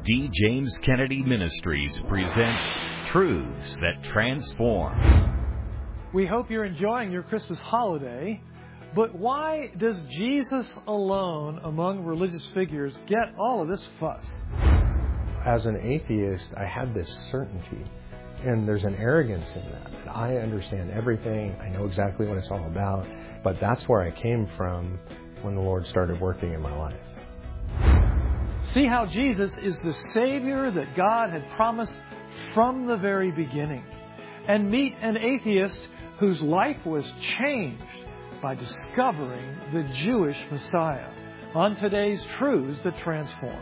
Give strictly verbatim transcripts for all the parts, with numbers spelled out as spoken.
D. James Kennedy Ministries presents Truths That Transform. We hope you're enjoying your Christmas holiday, but why does Jesus alone among religious figures get all of this fuss? As an atheist, I had this certainty, and there's an arrogance in that. that I understand everything, I know exactly what it's all about, but that's where I came from when the Lord started working in my life. See how Jesus is the Savior that God had promised from the very beginning. And meet an atheist whose life was changed by discovering the Jewish Messiah on today's Truths That Transform.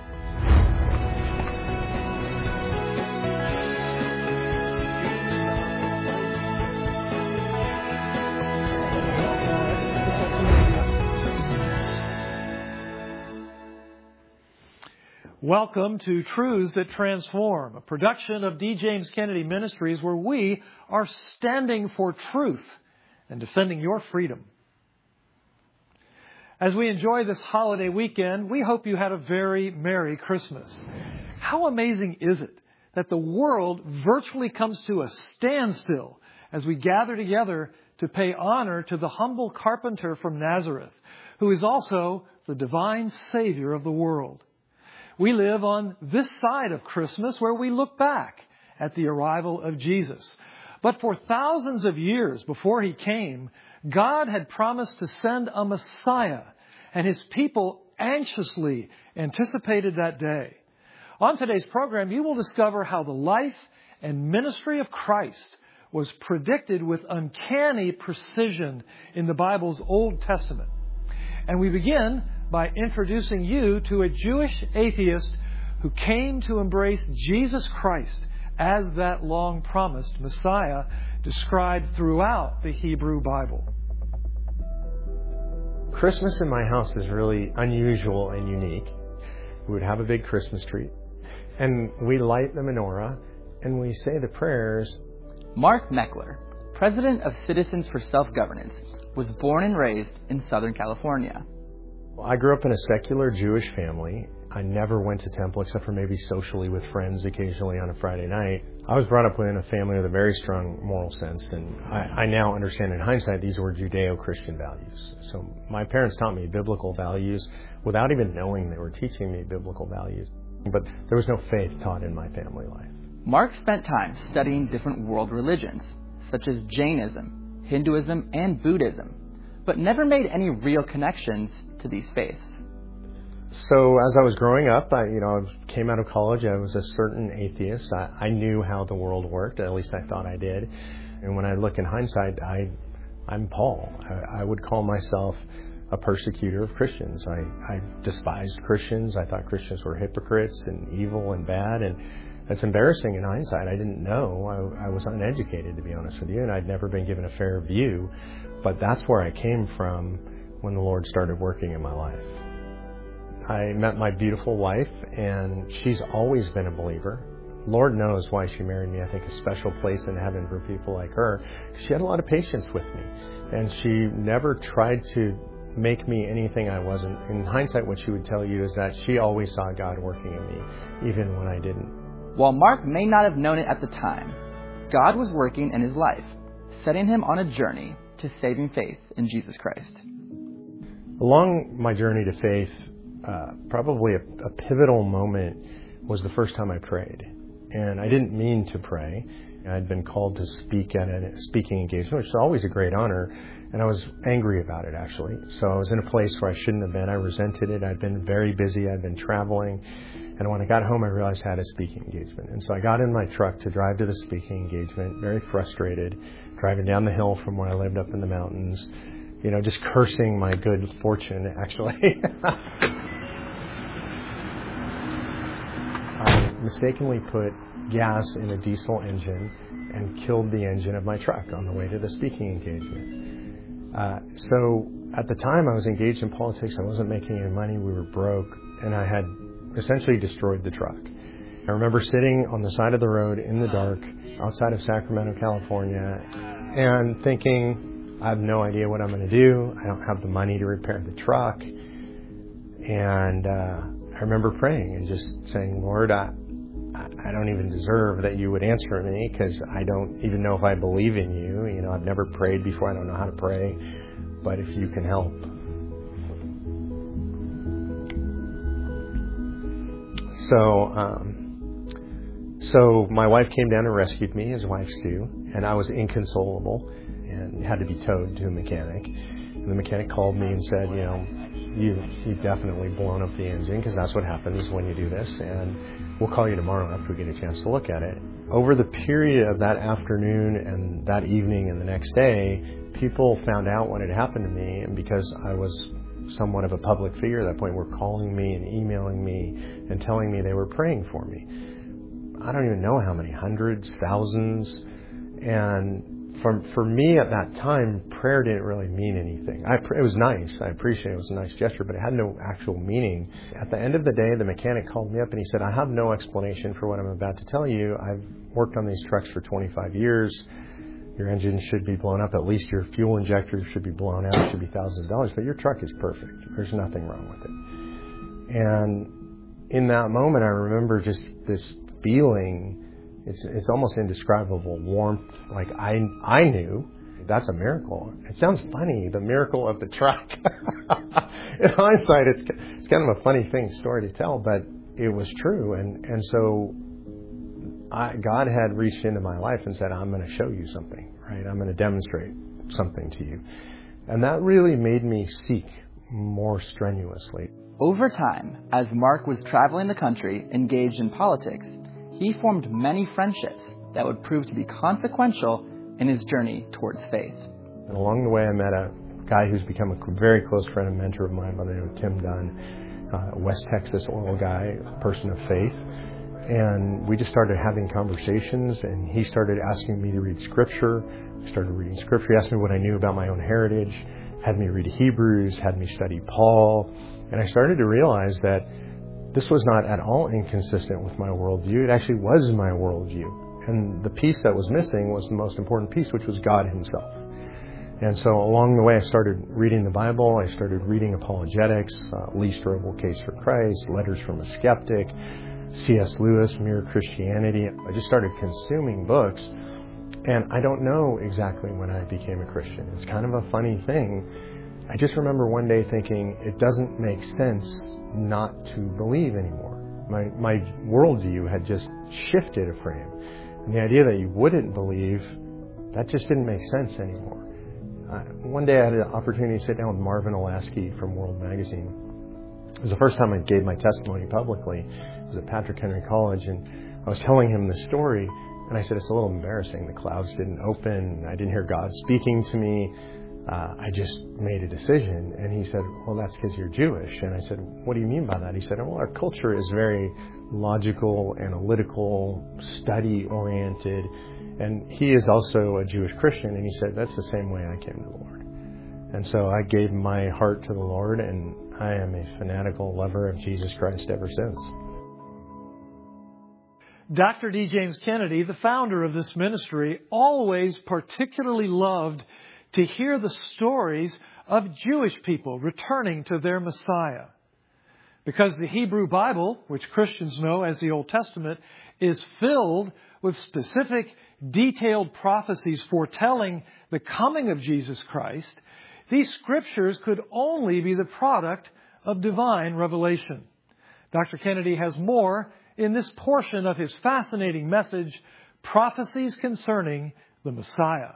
Welcome to Truths That Transform, a production of D. James Kennedy Ministries where we are standing for truth and defending your freedom. As we enjoy this holiday weekend, we hope you had a very Merry Christmas. How amazing is it that the world virtually comes to a standstill as we gather together to pay honor to the humble carpenter from Nazareth, who is also the divine Savior of the world. We live on this side of Christmas where we look back at the arrival of Jesus. But for thousands of years before He came, God had promised to send a Messiah, and His people anxiously anticipated that day. On today's program, you will discover how the life and ministry of Christ was predicted with uncanny precision in the Bible's Old Testament. And we begin by introducing you to a Jewish atheist who came to embrace Jesus Christ as that long-promised Messiah described throughout the Hebrew Bible. Christmas in my house is really unusual and unique. We would have a big Christmas tree, and we light the menorah, and we say the prayers. Mark Meckler, president of Citizens for Self-Governance, was born and raised in Southern California. I grew up in a secular Jewish family. I never went to temple except for maybe socially with friends occasionally on a Friday night. I was brought up within a family with a very strong moral sense, and I, I now understand in hindsight these were Judeo-Christian values. So my parents taught me biblical values without even knowing they were teaching me biblical values. But there was no faith taught in my family life. Mark spent time studying different world religions, such as Jainism, Hinduism, and Buddhism, but never made any real connections to these faiths. So as I was growing up, I, you know, I came out of college, I was a certain atheist. I, I knew how the world worked, at least I thought I did. And when I look in hindsight, I, I'm Paul. I, I would call myself a persecutor of Christians. I, I despised Christians. I thought Christians were hypocrites and evil and bad. And that's embarrassing in hindsight. I didn't know. I, I was uneducated, to be honest with you, and I'd never been given a fair view. But that's where I came from when the Lord started working in my life. I met my beautiful wife, and she's always been a believer. Lord knows why she married me. I think a special place in heaven for people like her. She had a lot of patience with me, and she never tried to make me anything I wasn't. In hindsight, what she would tell you is that she always saw God working in me, even when I didn't. While Mark may not have known it at the time, God was working in his life, setting him on a journey to saving faith in Jesus Christ. Along my journey to faith, uh, probably a, a pivotal moment was the first time I prayed. And I didn't mean to pray. I'd been called to speak at a speaking engagement, which is always a great honor. And I was angry about it, actually. So I was in a place where I shouldn't have been. I resented it. I'd been very busy. I'd been traveling. And when I got home, I realized I had a speaking engagement. And so I got in my truck to drive to the speaking engagement, very frustrated, driving down the hill from where I lived up in the mountains, you know, just cursing my good fortune, actually. I mistakenly put gas in a diesel engine and killed the engine of my truck on the way to the speaking engagement. Uh, so at the time I was engaged in politics. I wasn't making any money. We were broke, and I had essentially destroyed the truck. I remember sitting on the side of the road in the dark outside of Sacramento, California, and thinking, I have no idea what I'm going to do. I don't have the money to repair the truck. And uh, I remember praying and just saying, Lord, I, I don't even deserve that you would answer me because I don't even know if I believe in you. You know, I've never prayed before. I don't know how to pray. But if you can help. So, um, so my wife came down and rescued me, as wives do, and I was inconsolable and had to be towed to a mechanic. And the mechanic called me and said, you know, you, you've definitely blown up the engine because that's what happens when you do this, and we'll call you tomorrow after we get a chance to look at it. Over the period of that afternoon and that evening and the next day, people found out what had happened to me, and because I was somewhat of a public figure at that point, were calling me and emailing me and telling me they were praying for me. I don't even know how many, hundreds, thousands, and For, for me at that time, prayer didn't really mean anything. I, it was nice. I appreciate it. It was a nice gesture, but it had no actual meaning. At the end of the day, the mechanic called me up and he said, I have no explanation for what I'm about to tell you. I've worked on these trucks for twenty-five years. Your engine should be blown up. At least your fuel injector should be blown out. It should be thousands of dollars. But your truck is perfect. There's nothing wrong with it. And in that moment, I remember just this feeling. It's it's almost indescribable warmth. Like I I knew that's a miracle. It sounds funny, the miracle of the truck. In hindsight, it's it's kind of a funny thing story to tell, but it was true. And and so I, God had reached into my life and said, I'm going to show you something, right? I'm going to demonstrate something to you. And that really made me seek more strenuously. Over time, as Mark was traveling the country, engaged in politics, he formed many friendships that would prove to be consequential in his journey towards faith. And along the way, I met a guy who's become a very close friend and mentor of mine by the name of Tim Dunn, a West Texas oil guy, a person of faith. And we just started having conversations, and he started asking me to read Scripture. I started reading Scripture. He asked me what I knew about my own heritage, had me read Hebrews, had me study Paul. And I started to realize that this was not at all inconsistent with my worldview. It actually was my worldview. And the piece that was missing was the most important piece, which was God himself. And so along the way, I started reading the Bible. I started reading apologetics, uh, Lee Strobel, Case for Christ, Letters from a Skeptic, C S Lewis, Mere Christianity. I just started consuming books. And I don't know exactly when I became a Christian. It's kind of a funny thing. I just remember one day thinking, it doesn't make sense not to believe anymore. My my worldview had just shifted a frame. And the idea that you wouldn't believe, that just didn't make sense anymore. Uh, one day I had an opportunity to sit down with Marvin Olasky from World Magazine. It was the first time I gave my testimony publicly. It was at Patrick Henry College, and I was telling him the story, and I said, it's a little embarrassing. The clouds didn't open. I didn't hear God speaking to me. Uh, I just made a decision. And he said, well, that's because you're Jewish. And I said, what do you mean by that? He said, well, our culture is very logical, analytical, study-oriented. And he is also a Jewish Christian. And he said, that's the same way I came to the Lord. And so I gave my heart to the Lord, and I am a fanatical lover of Jesus Christ ever since. Doctor D. James Kennedy, the founder of this ministry, always particularly loved to hear the stories of Jewish people returning to their Messiah. Because the Hebrew Bible, which Christians know as the Old Testament, is filled with specific, detailed prophecies foretelling the coming of Jesus Christ, these scriptures could only be the product of divine revelation. Doctor Kennedy has more in this portion of his fascinating message, Prophecies Concerning the Messiah.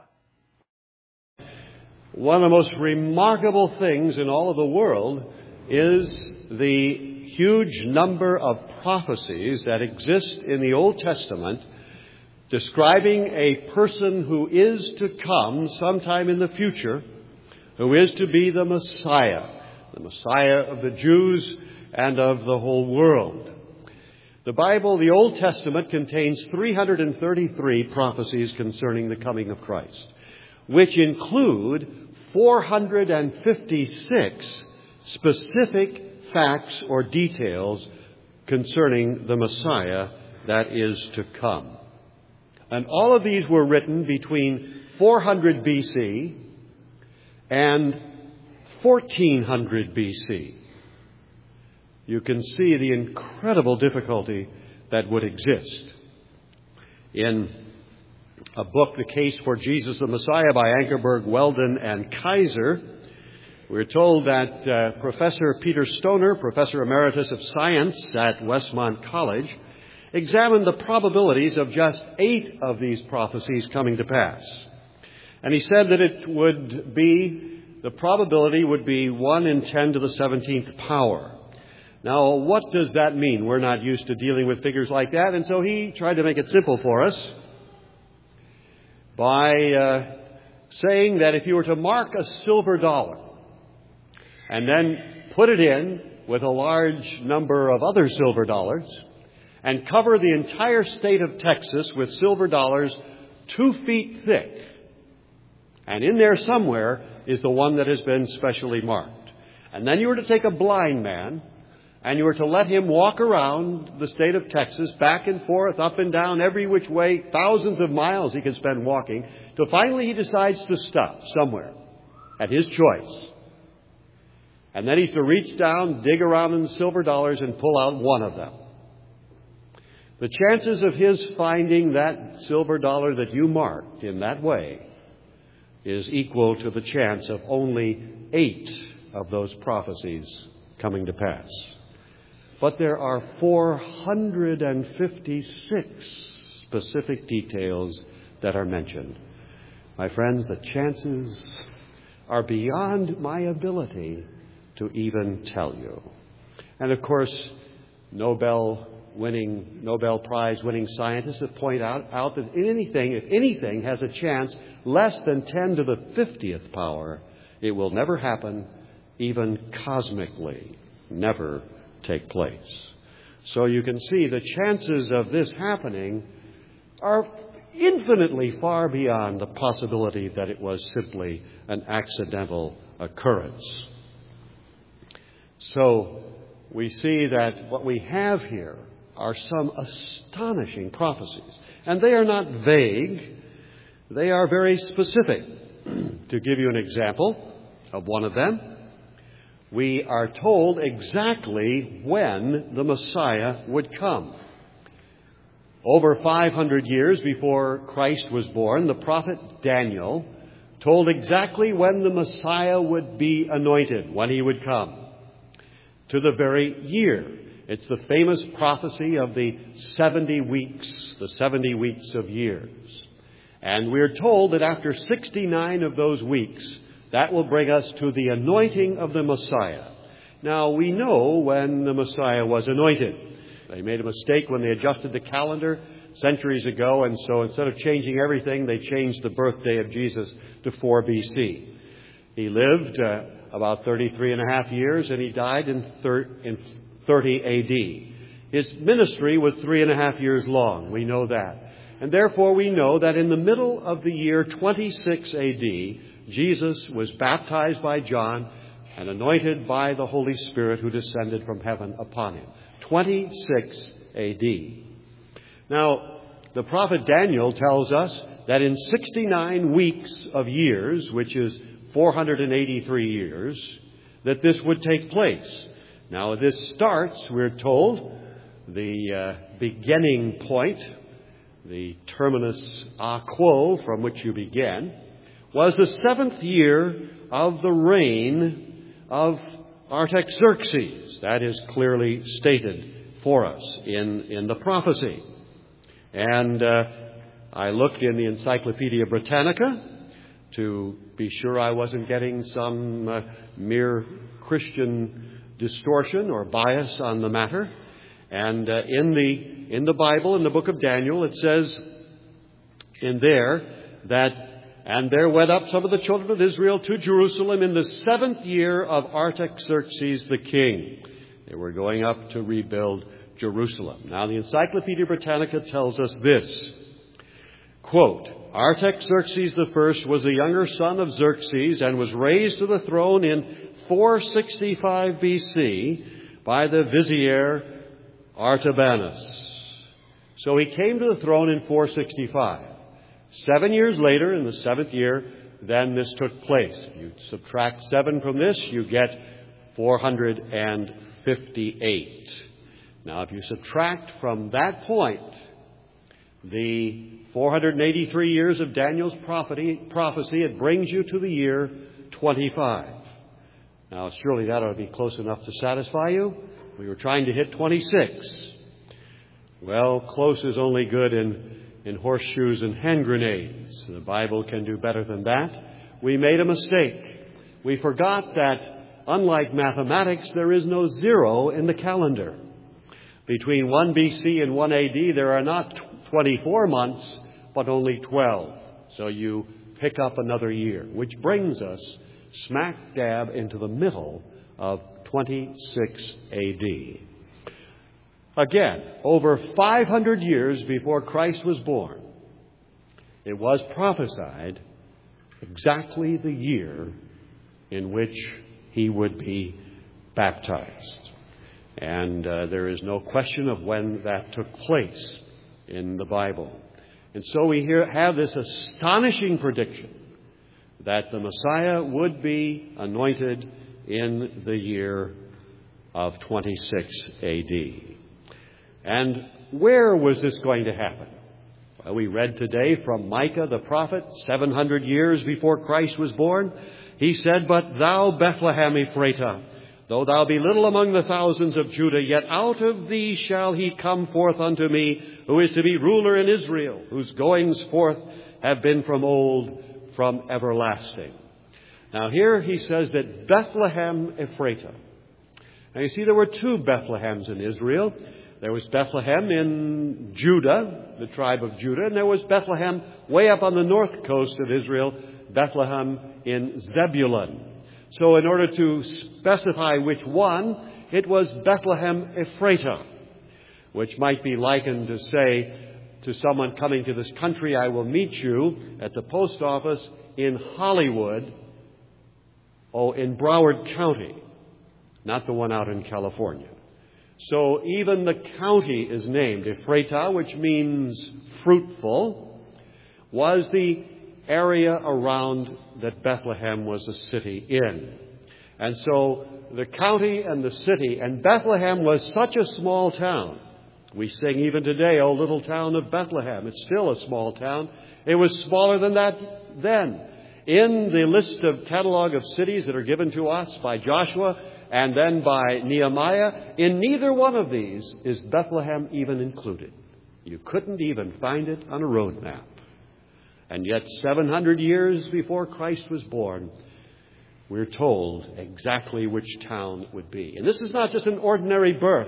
One of the most remarkable things in all of the world is the huge number of prophecies that exist in the Old Testament describing a person who is to come sometime in the future, who is to be the Messiah, the Messiah of the Jews and of the whole world. The Bible, the Old Testament, contains three hundred thirty-three prophecies concerning the coming of Christ, which include four hundred fifty-six specific facts or details concerning the Messiah that is to come. And all of these were written between four hundred B C and fourteen hundred B C. you can see the incredible difficulty that would exist. In a book, The Case for Jesus the Messiah by Ankerberg, Weldon, and Kaiser, we're told that uh, Professor Peter Stoner, Professor Emeritus of Science at Westmont College, examined the probabilities of just eight of these prophecies coming to pass. And he said that it would be, the probability would be one in ten to the seventeenth power. Now, what does that mean? We're not used to dealing with figures like that, and so he tried to make it simple for us by uh, saying that if you were to mark a silver dollar and then put it in with a large number of other silver dollars and cover the entire state of Texas with silver dollars two feet thick, and in there somewhere is the one that has been specially marked. And then you were to take a blind man and you were to let him walk around the state of Texas, back and forth, up and down, every which way, thousands of miles he could spend walking, till finally he decides to stop somewhere at his choice. And then he's to reach down, dig around in the silver dollars, and pull out one of them. The chances of his finding that silver dollar that you marked in that way is equal to the chance of only eight of those prophecies coming to pass. But there are four hundred fifty-six specific details that are mentioned. My friends, the chances are beyond my ability to even tell you. And of course, Nobel winning, Nobel Prize winning scientists have pointed out, out that anything, if anything has a chance less than ten to the fiftieth power, it will never happen, even cosmically, never take place. So you can see the chances of this happening are infinitely far beyond the possibility that it was simply an accidental occurrence. So we see that what we have here are some astonishing prophecies. And they are not vague. They are very specific. To give you an example of one of them, we are told exactly when the Messiah would come. Over five hundred years before Christ was born, the prophet Daniel told exactly when the Messiah would be anointed, when he would come. To the very year. It's the famous prophecy of the seventy weeks, the seventy weeks of years. And we're told that after sixty-nine of those weeks, that will bring us to the anointing of the Messiah. Now, we know when the Messiah was anointed. They made a mistake when they adjusted the calendar centuries ago, and so instead of changing everything, they changed the birthday of Jesus to four B C. He lived uh, about thirty-three and a half years, and he died in thirty A D. His ministry was three and a half years long. We know that. And therefore, we know that in the middle of the year twenty-six A D, Jesus was baptized by John and anointed by the Holy Spirit who descended from heaven upon him. twenty-six A D. Now, the prophet Daniel tells us that in sixty-nine weeks of years, which is four hundred eighty-three years, that this would take place. Now, this starts, we're told, the uh, beginning point, the terminus a quo from which you began, was the seventh year of the reign of Artaxerxes. That is clearly stated for us in, in the prophecy. And uh, I looked in the Encyclopedia Britannica to be sure I wasn't getting some uh, mere Christian distortion or bias on the matter. And uh, in the in the Bible, in the book of Daniel, it says in there that, and there went up some of the children of Israel to Jerusalem in the seventh year of Artaxerxes the king. They were going up to rebuild Jerusalem. Now, the Encyclopedia Britannica tells us this, quote, Artaxerxes the first was the younger son of Xerxes and was raised to the throne in four sixty-five B C by the vizier Artabanus. So he came to the throne in four sixty-five. Seven years later, in the seventh year, then this took place. You subtract seven from this, you get four hundred fifty-eight. Now, if you subtract from that point the four hundred eighty-three years of Daniel's prophecy, prophecy, it brings you to the year twenty-five. Now, surely that ought to be close enough to satisfy you. We were trying to hit twenty-six. Well, close is only good in, in horseshoes and hand grenades. The Bible can do better than that. We made a mistake. We forgot that, unlike mathematics, there is no zero in the calendar. Between one B C and one A D, there are not twenty-four months, but only twelve. So you pick up another year, which brings us smack dab into the middle of twenty-six A D. Again, over five hundred years before Christ was born, it was prophesied exactly the year in which he would be baptized. And uh, there is no question of when that took place in the Bible. And so we here have this astonishing prediction that the Messiah would be anointed in the year of twenty-six A D. And where was this going to happen? Well, we read today from Micah the prophet, seven hundred years before Christ was born. He said, "But thou, Bethlehem Ephratah, though thou be little among the thousands of Judah, yet out of thee shall he come forth unto me, who is to be ruler in Israel, whose goings forth have been from old, from everlasting." Now here he says that Bethlehem Ephratah. Now you see, there were two Bethlehems in Israel. There was Bethlehem in Judah, the tribe of Judah, and there was Bethlehem way up on the north coast of Israel, Bethlehem in Zebulun. So in order to specify which one, it was Bethlehem Ephratah, which might be likened to say to someone coming to this country, "I will meet you at the post office in Hollywood," oh, in Broward County, not the one out in California. So even the county is named Ephratah, which means fruitful, was the area around that Bethlehem was a city in. And so the county and the city, and Bethlehem was such a small town. We sing even today, "O little town of Bethlehem." It's still a small town. It was smaller than that then. In the list of catalog of cities that are given to us by Joshua and then by Nehemiah, in neither one of these is Bethlehem even included. You couldn't even find it on a road map. And yet seven hundred years before Christ was born, we're told exactly which town it would be. And this is not just an ordinary birth.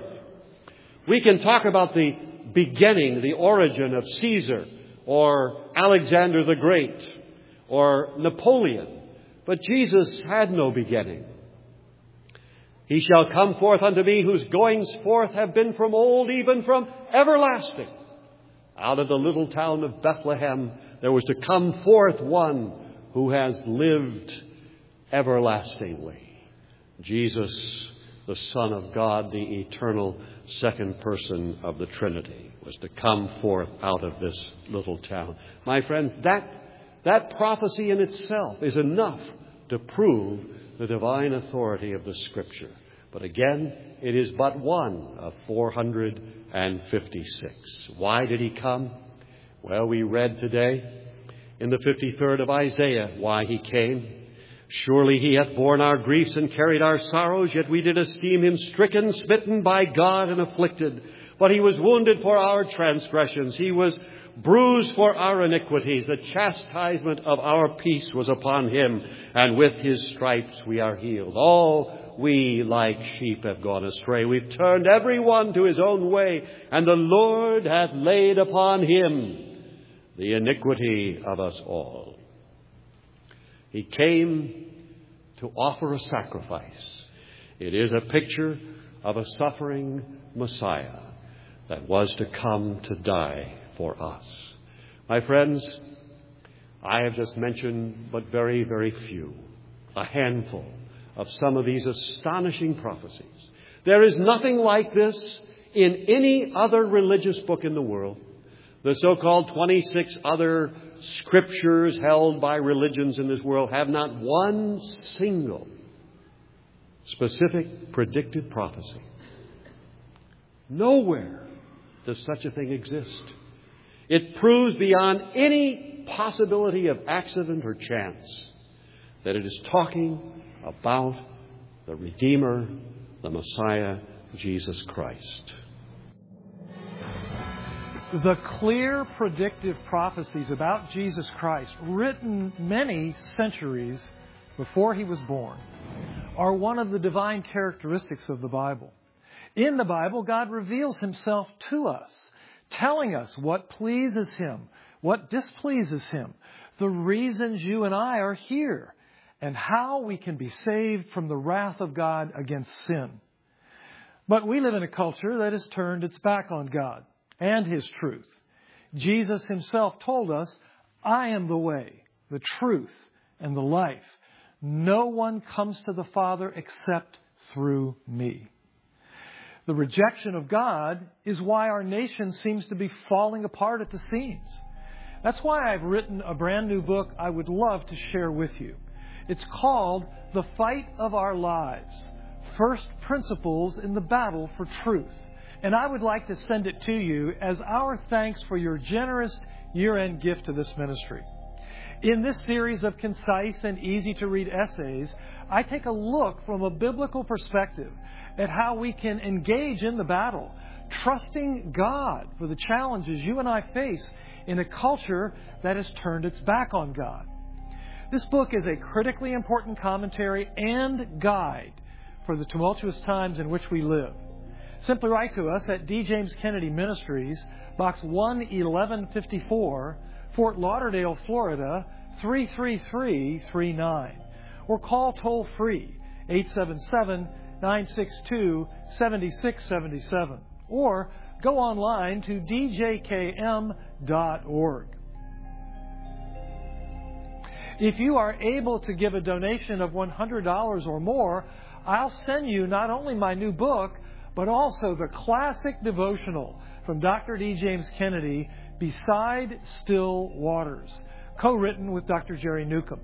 We can talk about the beginning, the origin of Caesar or Alexander the Great or Napoleon. But Jesus had no beginning. "He shall come forth unto me, whose goings forth have been from old, even from everlasting." Out of the little town of Bethlehem, there was to come forth one who has lived everlastingly. Jesus, the Son of God, the eternal second person of the Trinity, was to come forth out of this little town. My friends, that, that prophecy in itself is enough to prove the divine authority of the Scripture. But again, it is but one of four hundred fifty-six. Why did he come? Well, we read today in the fifty-third of Isaiah why he came. "Surely he hath borne our griefs and carried our sorrows, yet we did esteem him stricken, smitten by God, and afflicted. But he was wounded for our transgressions. He was bruised for our iniquities. The chastisement of our peace was upon him, and with his stripes we are healed. All we like sheep have gone astray. We've turned every one to his own way, and the Lord hath laid upon him the iniquity of us all." He came to offer a sacrifice. It is a picture of a suffering Messiah that was to come to die for us. My friends, I have just mentioned but very, very few, a handful of some of these astonishing prophecies. There is nothing like this in any other religious book in the world. The so-called twenty-six other scriptures held by religions in this world have not one single specific predictive prophecy. Nowhere does such a thing exist. It proves beyond any possibility of accident or chance that it is talking about the Redeemer, the Messiah, Jesus Christ. The clear predictive prophecies about Jesus Christ, written many centuries before he was born, are one of the divine characteristics of the Bible. In the Bible, God reveals himself to us, telling us what pleases him, what displeases him, the reasons you and I are here, and how we can be saved from the wrath of God against sin. But we live in a culture that has turned its back on God and his truth. Jesus himself told us, I am the way, the truth, and the life. No one comes to the Father except through me. The rejection of God is why our nation seems to be falling apart at the seams. That's why I've written a brand new book I would love to share with you. It's called The Fight of Our Lives, First Principles in the Battle for Truth. And I would like to send it to you as our thanks for your generous year-end gift to this ministry. In this series of concise and easy-to-read essays, I take a look from a biblical perspective at how we can engage in the battle, trusting God for the challenges you and I face in a culture that has turned its back on God. This book is a critically important commentary and guide for the tumultuous times in which we live. Simply write to us at D. James Kennedy Ministries, Box one eleven fifty-four, Fort Lauderdale, Florida, three three three three nine. Or call toll-free, eight seven seven, nine six two, seven six seven seven. Or go online to d j k m dot org. If you are able to give a donation of one hundred dollars or more, I'll send you not only my new book, but also the classic devotional from Doctor D. James Kennedy, Beside Still Waters, co-written with Doctor Jerry Newcomb.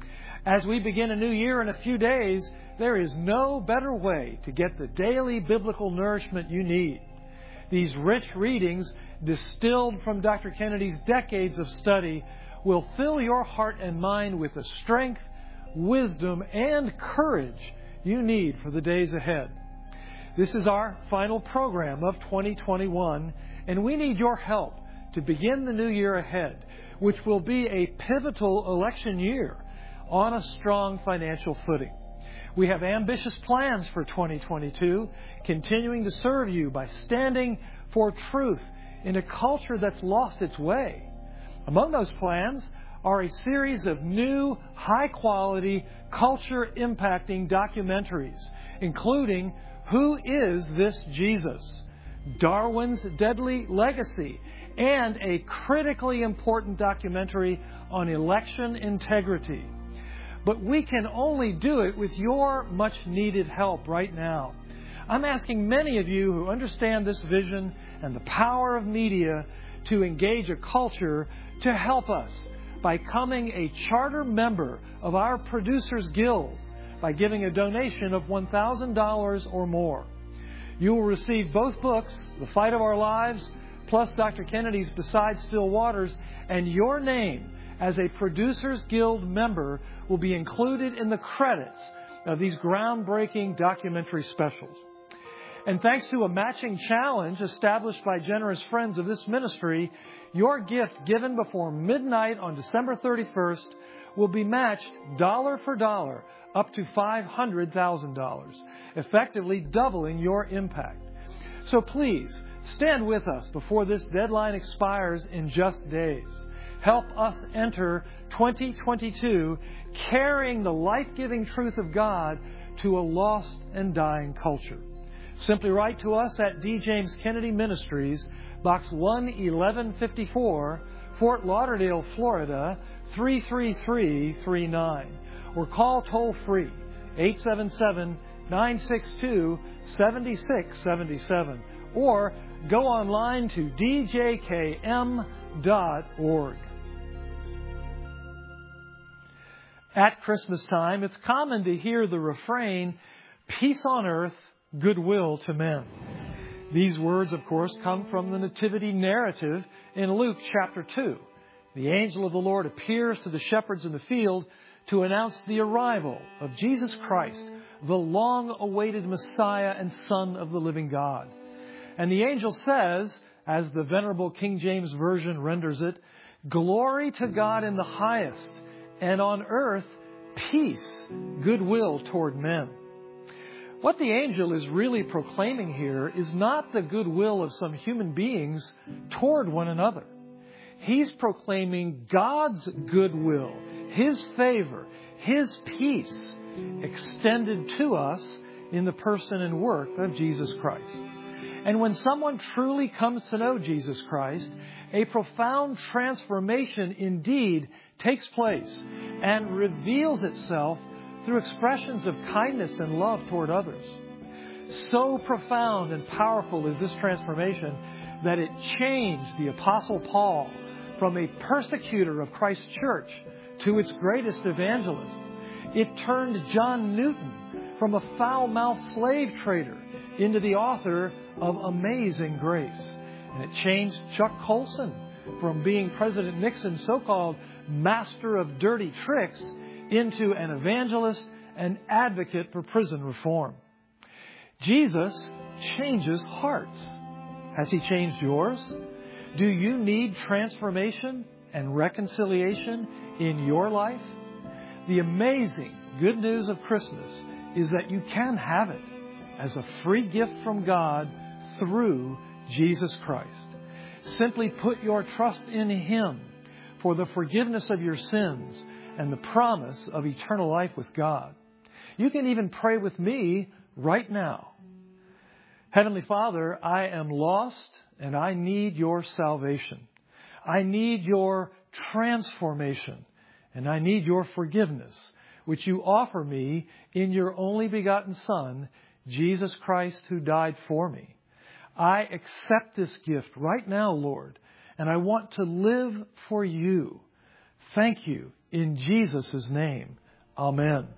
As we begin a new year in a few days, there is no better way to get the daily biblical nourishment you need. These rich readings, distilled from Doctor Kennedy's decades of study, will fill your heart and mind with the strength, wisdom, and courage you need for the days ahead. This is our final program of twenty twenty-one, and we need your help to begin the new year ahead, which will be a pivotal election year on a strong financial footing. We have ambitious plans for twenty twenty-two, continuing to serve you by standing for truth in a culture that's lost its way. Among those plans are a series of new, high-quality, culture-impacting documentaries, including Who is This Jesus?, Darwin's Deadly Legacy, and a critically important documentary on election integrity. But we can only do it with your much-needed help right now. I'm asking many of you who understand this vision and the power of media to engage a culture to help us by becoming a charter member of our Producers Guild by giving a donation of one thousand dollars or more. You will receive both books, The Fight of Our Lives, plus Doctor Kennedy's Beside Still Waters, and your name as a Producers Guild member will be included in the credits of these groundbreaking documentary specials. And thanks to a matching challenge established by generous friends of this ministry, your gift given before midnight on December thirty-first will be matched dollar for dollar up to five hundred thousand dollars, effectively doubling your impact. So please, stand with us before this deadline expires in just days. Help us enter twenty twenty-two carrying the life-giving truth of God to a lost and dying culture. Simply write to us at D. James Kennedy Ministries, Box one eleven fifty-four, Fort Lauderdale, Florida, three three three three nine. Or call toll-free, eight seven seven, nine six two, seven six seven seven. Or go online to d j k m dot org. At Christmas time, it's common to hear the refrain, peace on earth, goodwill to men. These words, of course, come from the nativity narrative in Luke chapter two. The angel of the Lord appears to the shepherds in the field to announce the arrival of Jesus Christ, the long-awaited Messiah and Son of the living God. And the angel says, as the Venerable King James Version renders it, "Glory to God in the highest, and on earth peace, goodwill toward men." What the angel is really proclaiming here is not the goodwill of some human beings toward one another. He's proclaiming God's goodwill, His favor, His peace extended to us in the person and work of Jesus Christ. And when someone truly comes to know Jesus Christ, a profound transformation indeed takes place and reveals itself through expressions of kindness and love toward others. So profound and powerful is this transformation that it changed the Apostle Paul from a persecutor of Christ's church to its greatest evangelist. It turned John Newton from a foul-mouthed slave trader into the author of Amazing Grace. And it changed Chuck Colson from being President Nixon's so-called master of dirty tricks into an evangelist and advocate for prison reform. Jesus changes hearts. Has He changed yours? Do you need transformation and reconciliation in your life? The amazing good news of Christmas is that you can have it as a free gift from God through Jesus Christ. Simply put your trust in Him for the forgiveness of your sins and the promise of eternal life with God. You can even pray with me right now. Heavenly Father, I am lost and I need your salvation. I need your transformation and I need your forgiveness, which you offer me in your only begotten Son, Jesus Christ, who died for me. I accept this gift right now, Lord, and I want to live for you. Thank you in Jesus' name. Amen.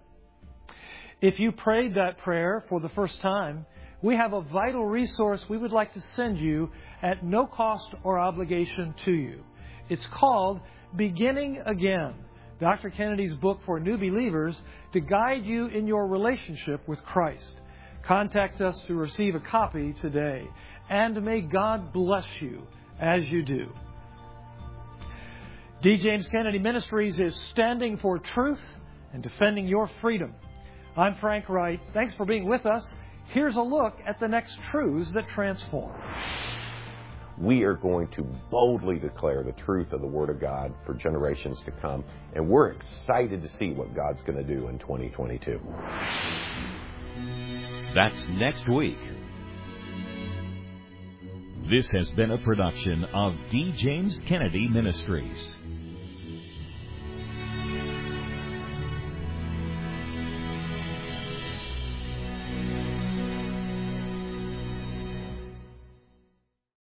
If you prayed that prayer for the first time, we have a vital resource we would like to send you at no cost or obligation to you. It's called Beginning Again, Doctor Kennedy's book for new believers to guide you in your relationship with Christ. Contact us to receive a copy today, and may God bless you as you do. D. James Kennedy Ministries is standing for truth and defending your freedom. I'm Frank Wright. Thanks for being with us. Here's a look at the next truths that transform. We are going to boldly declare the truth of the Word of God for generations to come, and we're excited to see what God's going to do in twenty twenty-two. That's next week. This has been a production of D. James Kennedy Ministries.